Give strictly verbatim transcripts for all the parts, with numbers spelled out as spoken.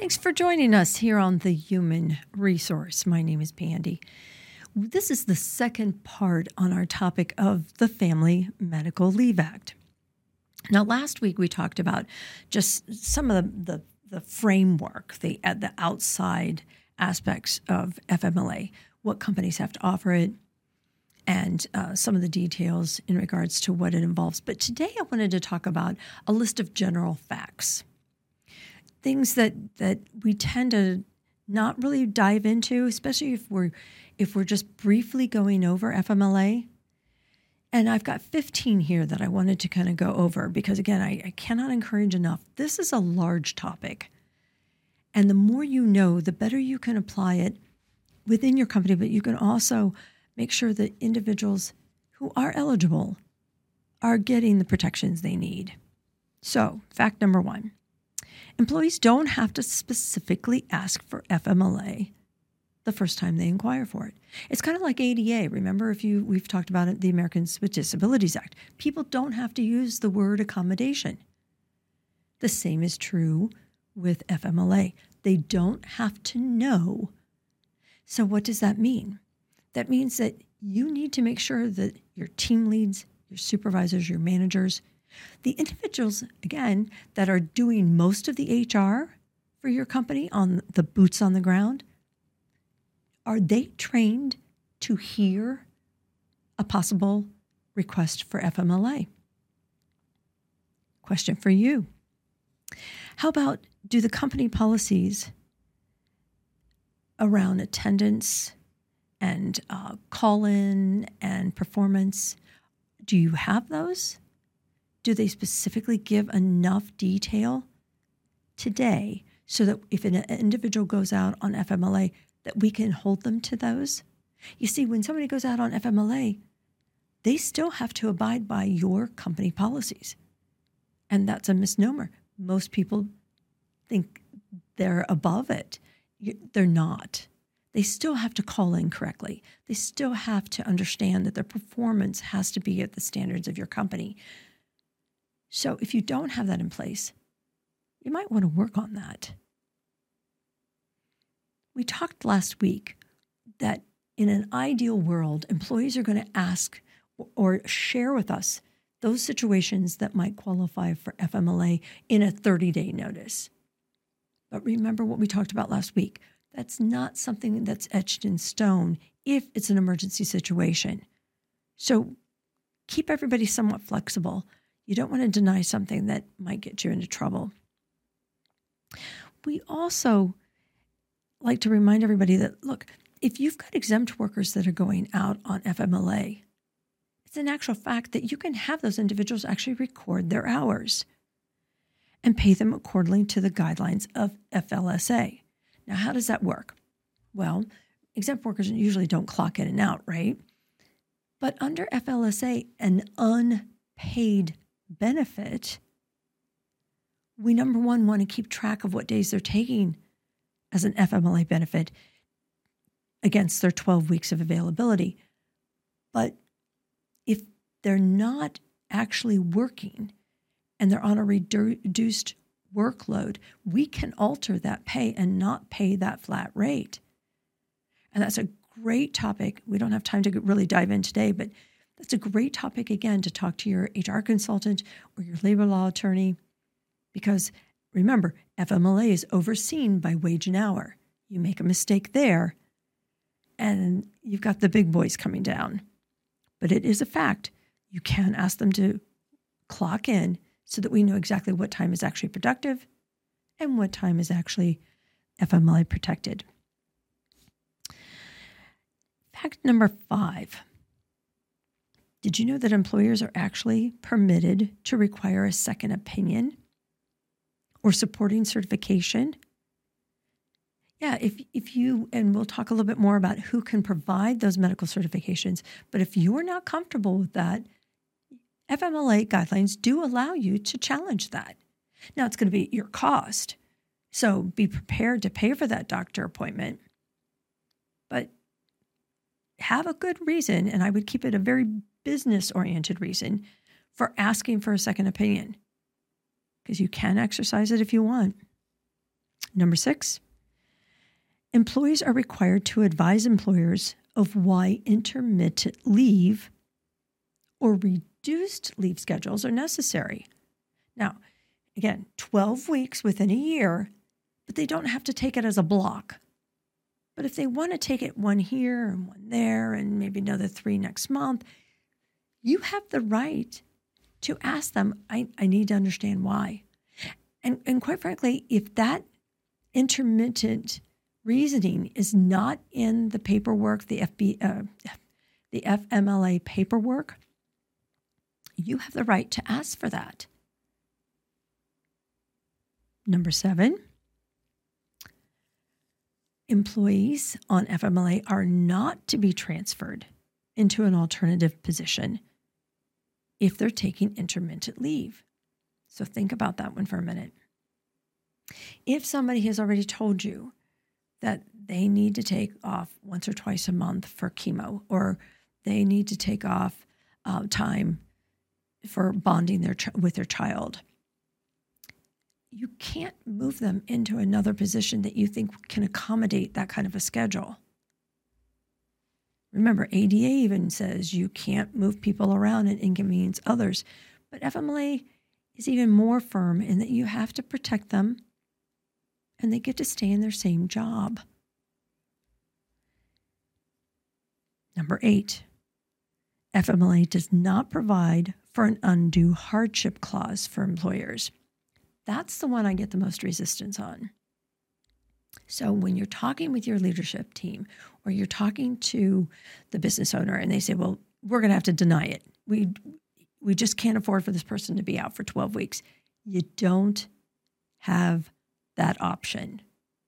Thanks for joining us here on The Human Resource. My name is Pandy. This is the second part on our topic of the Family Medical Leave Act. Now, last week we talked about just some of the, the, the framework, the, uh, the outside aspects of F M L A, what companies have to offer it, and uh, some of the details in regards to what it involves. But today I wanted to talk about a list of general facts. Things that, that we tend to not really dive into, especially if we're if we're just briefly going over F M L A. And I've got fifteen here that I wanted to kind of go over because, again, I, I cannot encourage enough. This is a large topic. And the more you know, the better you can apply it within your company, but you can also make sure that individuals who are eligible are getting the protections they need. So, fact number one. Employees don't have to specifically ask for F M L A the first time they inquire for it. It's kind of like A D A. Remember, if you we've talked about it, the Americans with Disabilities Act. People don't have to use the word accommodation. The same is true with F M L A. They don't have to know. So what does that mean? That means that you need to make sure that your team leads, your supervisors, your managers, the individuals, again, that are doing most of the H R for your company on the boots on the ground, are they trained to hear a possible request for F M L A? Question for you. How about, do the company policies around attendance and uh, call-in and performance, do you have those? Do they specifically give enough detail today so that if an individual goes out on F M L A, that we can hold them to those? You see, when somebody goes out on F M L A, they still have to abide by your company policies. And that's a misnomer. Most people think they're above it. They're not. They still have to call in correctly. They still have to understand that their performance has to be at the standards of your company. So if you don't have that in place, you might want to work on that. We talked last week that in an ideal world, employees are going to ask or share with us those situations that might qualify for F M L A in a thirty-day notice. But remember what we talked about last week. That's not something that's etched in stone if it's an emergency situation. So keep everybody somewhat flexible. You don't want to deny something that might get you into trouble. We also like to remind everybody that, look, if you've got exempt workers that are going out on F M L A, it's an actual fact that you can have those individuals actually record their hours and pay them accordingly to the guidelines of F L S A. Now, how does that work? Well, exempt workers usually don't clock in and out, right? But under F L S A, an unpaid benefit, we, number one, want to keep track of what days they're taking as an F M L A benefit against their twelve weeks of availability. But if they're not actually working and they're on a redu- reduced workload, we can alter that pay and not pay that flat rate. And that's a great topic. We don't have time to really dive in today, but that's a great topic, again, to talk to your H R consultant or your labor law attorney, because remember, F M L A is overseen by wage and hour. You make a mistake there, and you've got the big boys coming down. But it is a fact. You can ask them to clock in so that we know exactly what time is actually productive and what time is actually F M L A protected. Fact number five. Did you know that employers are actually permitted to require a second opinion or supporting certification? Yeah, if if you, and we'll talk a little bit more about who can provide those medical certifications, but if you are not comfortable with that, F M L A guidelines do allow you to challenge that. Now, it's going to be at your cost, so be prepared to pay for that doctor appointment, but have a good reason, and I would keep it a very business-oriented reason for asking for a second opinion, because you can exercise it if you want. Number six, employees are required to advise employers of why intermittent leave or reduced leave schedules are necessary. Now, again, twelve weeks within a year, but they don't have to take it as a block. But if they want to take it one here and one there and maybe another three next month, you have the right to ask them, I, I need to understand why. And, and quite frankly, if that intermittent reasoning is not in the paperwork, the F B, uh, the F M L A paperwork, you have the right to ask for that. Number seven, employees on F M L A are not to be transferred into an alternative position if they're taking intermittent leave. So think about that one for a minute. If somebody has already told you that they need to take off once or twice a month for chemo, or they need to take off uh, time for bonding their ch- with their child, you can't move them into another position that you think can accommodate that kind of a schedule. Remember, A D A even says you can't move people around and inconvenience others. But F M L A is even more firm in that you have to protect them and they get to stay in their same job. Number eight, F M L A does not provide for an undue hardship clause for employers. That's the one I get the most resistance on. So when you're talking with your leadership team or you're talking to the business owner and they say, well, we're going to have to deny it. We we just can't afford for this person to be out for twelve weeks. You don't have that option.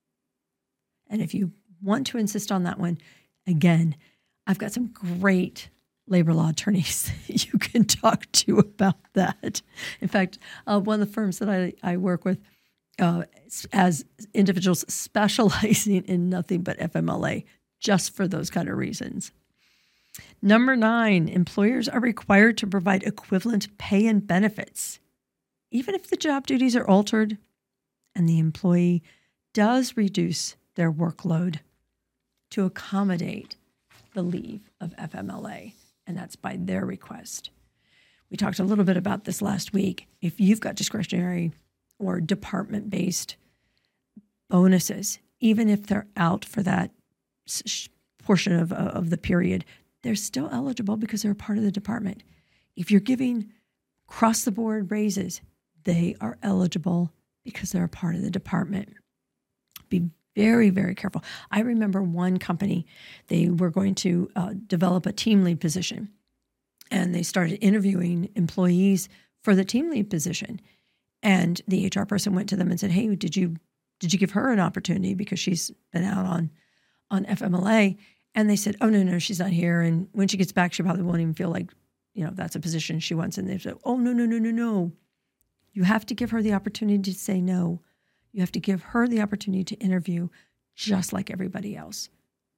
And if you want to insist on that one, again, I've got some great labor law attorneys you can talk to about that. In fact, uh, one of the firms that I, I work with uh, as individuals specializing in nothing but F M L A, just for those kind of reasons. Number nine, employers are required to provide equivalent pay and benefits, even if the job duties are altered and the employee does reduce their workload to accommodate the leave of F M L A, and that's by their request. We talked a little bit about this last week. If you've got discretionary or department-based bonuses, even if they're out for that portion of, of the period, they're still eligible because they're a part of the department. If you're giving across-the-board raises, they are eligible because they're a part of the department. Be very, very careful. I remember one company, they were going to uh, develop a team lead position, and they started interviewing employees for the team lead position. And the H R person went to them and said, hey, did you did you give her an opportunity because she's been out on, on F M L A? And they said, oh, no, no, she's not here. And when she gets back, she probably won't even feel like, you know, that's a position she wants. And they said, oh, no, no, no, no, no. You have to give her the opportunity to say no. You have to give her the opportunity to interview just like everybody else.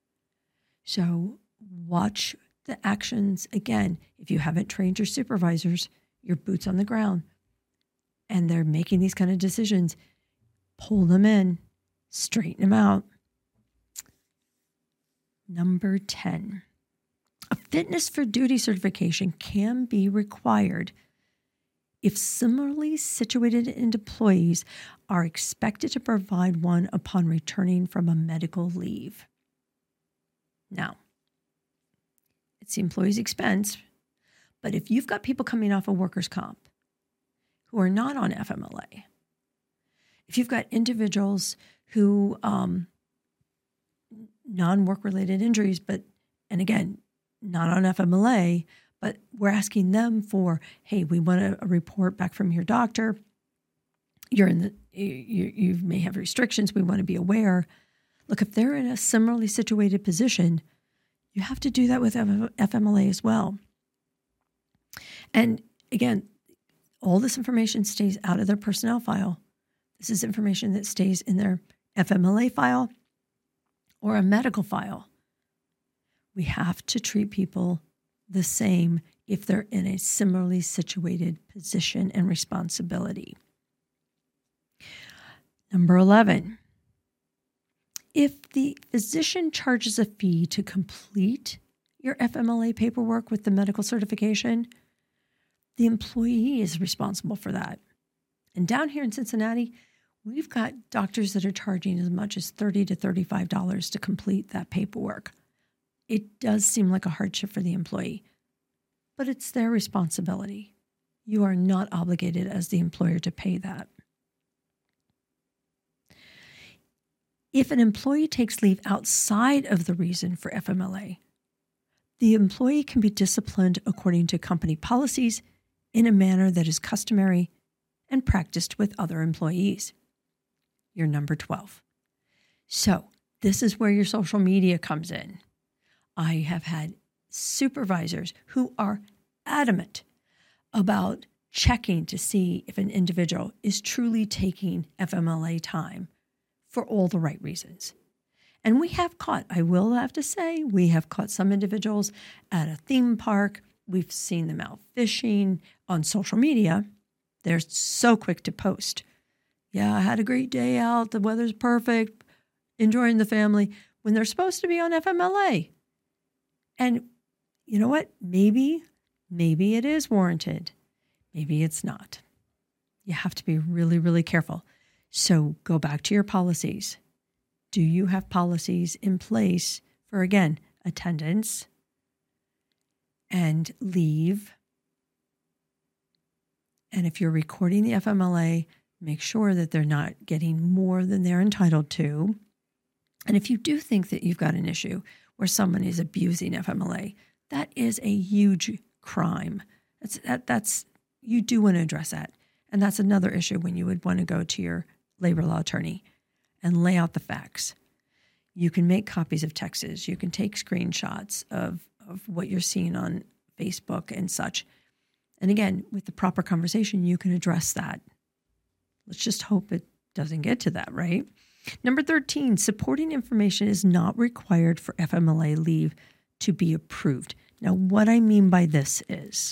So watch the actions. Again, if you haven't trained your supervisors, your boots on the ground, and they're making these kind of decisions, pull them in, straighten them out. Number ten, a fitness for duty certification can be required if similarly situated employees are expected to provide one upon returning from a medical leave. Now, it's the employee's expense, but if you've got people coming off of workers' comp who are not on F M L A, if you've got individuals who, um, non-work-related injuries, but, and again, not on F M L A, but we're asking them for, hey, we want a, a report back from your doctor. You're in the, you, you may have restrictions. We want to be aware. Look, if they're in a similarly situated position, you have to do that with F M L A as well. And again, all this information stays out of their personnel file. This is information that stays in their F M L A file or a medical file. We have to treat people the same if they're in a similarly situated position and responsibility. Number eleven, If the physician charges a fee to complete your F M L A paperwork with the medical certification, the employee is responsible for that. And down here in Cincinnati, we've got doctors that are charging as much as thirty to thirty-five dollars to complete that paperwork. It does seem like a hardship for the employee, but it's their responsibility. You are not obligated as the employer to pay that. If an employee takes leave outside of the reason for F M L A, the employee can be disciplined according to company policies in a manner that is customary and practiced with other employees. You're number twelve. So this is where your social media comes in. I have had supervisors who are adamant about checking to see if an individual is truly taking F M L A time for all the right reasons. And we have caught, I will have to say, we have caught some individuals at a theme park. We've seen them out fishing on social media. They're so quick to post. Yeah, I had a great day out. The weather's perfect. Enjoying the family when they're supposed to be on F M L A. And you know what? Maybe, maybe it is warranted. Maybe it's not. You have to be really, really careful. So go back to your policies. Do you have policies in place for, again, attendance and leave? And if you're recording the F M L A, make sure that they're not getting more than they're entitled to. And if you do think that you've got an issue where someone is abusing F M L A, that is a huge crime. That's, that, that's you do want to address that. And that's another issue when you would want to go to your labor law attorney and lay out the facts. You can make copies of texts. You can take screenshots of, of what you're seeing on Facebook and such. And again, with the proper conversation, you can address that. Let's just hope it doesn't get to that, right? Number thirteen, supporting information is not required for F M L A leave to be approved. Now, what I mean by this is,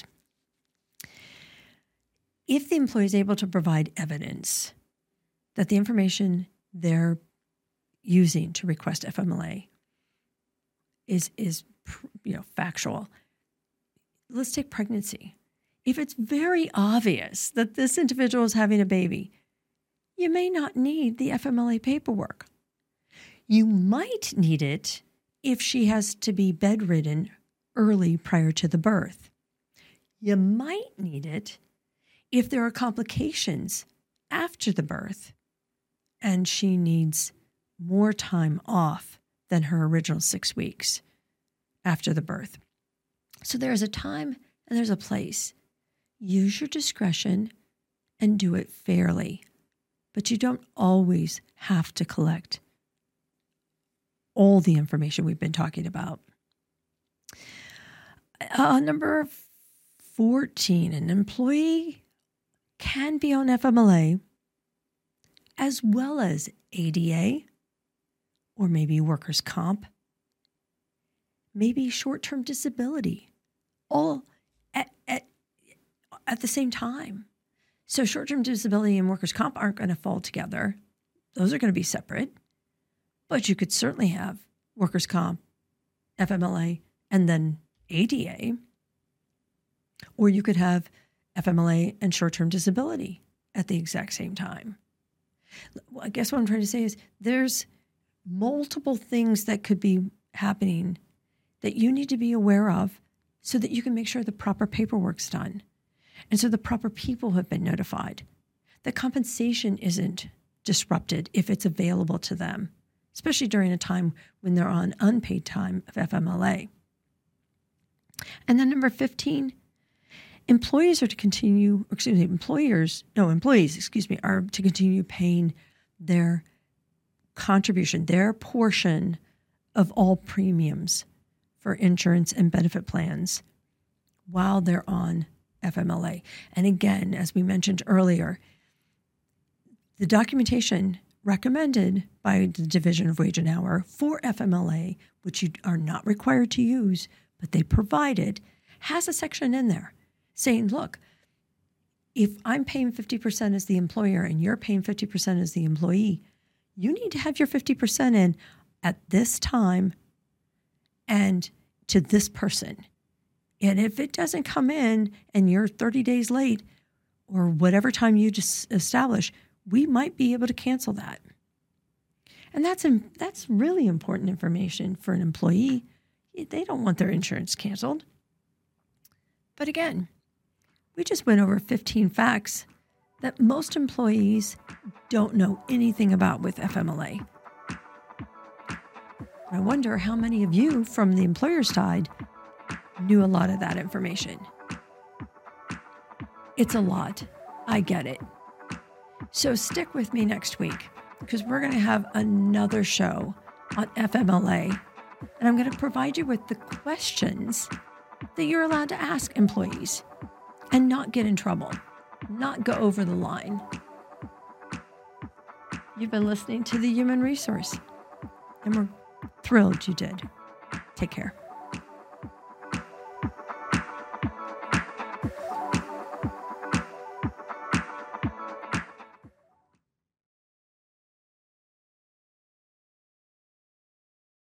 if the employee is able to provide evidence that the information they're using to request F M L A is, is you know, factual. Let's take pregnancy. If it's very obvious that this individual is having a baby, you may not need the F M L A paperwork. You might need it if she has to be bedridden early prior to the birth. You might need it if there are complications after the birth and she needs more time off than her original six weeks after the birth. So there's a time and there's a place. Use your discretion and do it fairly. But you don't always have to collect all the information we've been talking about. Uh, number fourteen, an employee can be on F M L A as well as A D A or maybe workers' comp, maybe short-term disability, all at, at, at the same time. So short-term disability and workers' comp aren't going to fall together. Those are going to be separate. But you could certainly have workers' comp, F M L A, and then A D A. Or you could have F M L A and short-term disability at the exact same time. Well, I guess what I'm trying to say is there's multiple things that could be happening that you need to be aware of so that you can make sure the proper paperwork's done. And so the proper people have been notified. The compensation isn't disrupted if it's available to them, especially during a time when they're on unpaid time of F M L A. And then number fifteen, employees are to continue, excuse me, employers, no, employees, excuse me, are to continue paying their contribution, their portion of all premiums for insurance and benefit plans while they're on F M L A. And again, as we mentioned earlier, the documentation recommended by the Division of Wage and Hour for F M L A, which you are not required to use, but they provided, has a section in there saying, look, if I'm paying fifty percent as the employer and you're paying fifty percent as the employee, you need to have your fifty percent in at this time and to this person. And if it doesn't come in and you're thirty days late or whatever time you just establish, we might be able to cancel that. And that's that's really important information for an employee. They don't want their insurance canceled. But again, we just went over fifteen facts that most employees don't know anything about with F M L A. I wonder how many of you from the employer side knew a lot of that information. It's a lot. I get it. So stick with me next week because we're going to have another show on F M L A, and I'm going to provide you with the questions that you're allowed to ask employees and not get in trouble, not go over the line. You've been listening to The Human Resource, and we're thrilled you did. Take care.